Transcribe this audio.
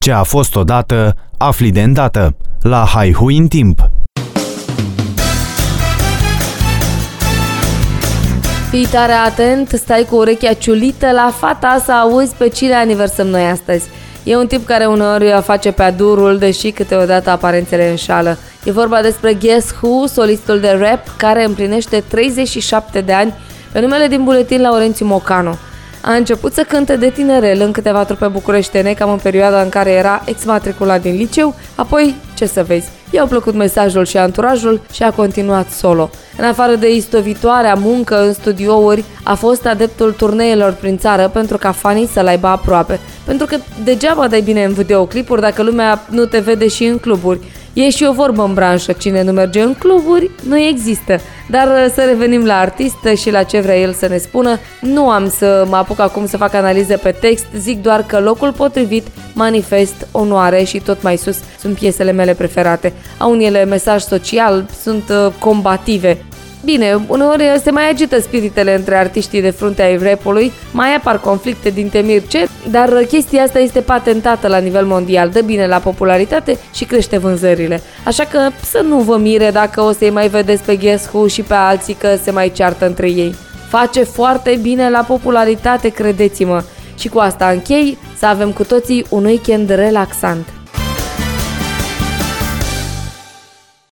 Ce a fost odată, afli de îndată. La Haihui în timp. Fii tare atent, stai cu urechea ciulită la fata să auzi pe cine aniversăm noi astăzi. E un tip care uneori face pe adurul, deși câteodată aparențele înșală. E vorba despre Guess Who, solistul de rap care împlinește 37 de ani, pe numele din buletin Laurențiu Mocanu. A început să cânte de tinerel în câteva trupe bucureștene, cam în perioada în care era exmatriculat din liceu, apoi, ce să vezi, i-au plăcut mesajul și anturajul și a continuat solo. În afară de istovitoarea muncă în studiouri, a fost adeptul turneelor prin țară pentru ca fanii să-l aibă aproape. Pentru că degeaba dai bine în videoclipuri dacă lumea nu te vede și în cluburi. E și o vorbă în branșă, cine nu merge în cluburi, nu există. Dar să revenim la artist și la ce vrea el să ne spună. Nu am să mă apuc acum să fac analize pe text, zic doar că Locul Potrivit, Manifest, Onoare și tot mai sus sunt piesele mele preferate. Au unele mesaj social, sunt combative. Bine, uneori se mai agită spiritele între artiștii de frunte ai rap-ului, mai apar conflicte din temir ce, dar chestia asta este patentată la nivel mondial, dă bine la popularitate și crește vânzările. Așa că să nu vă mire dacă o să-i mai vedeți pe Guess Who și pe alții că se mai ceartă între ei. Face foarte bine la popularitate, credeți-mă. Și cu asta închei, să avem cu toții un weekend relaxant.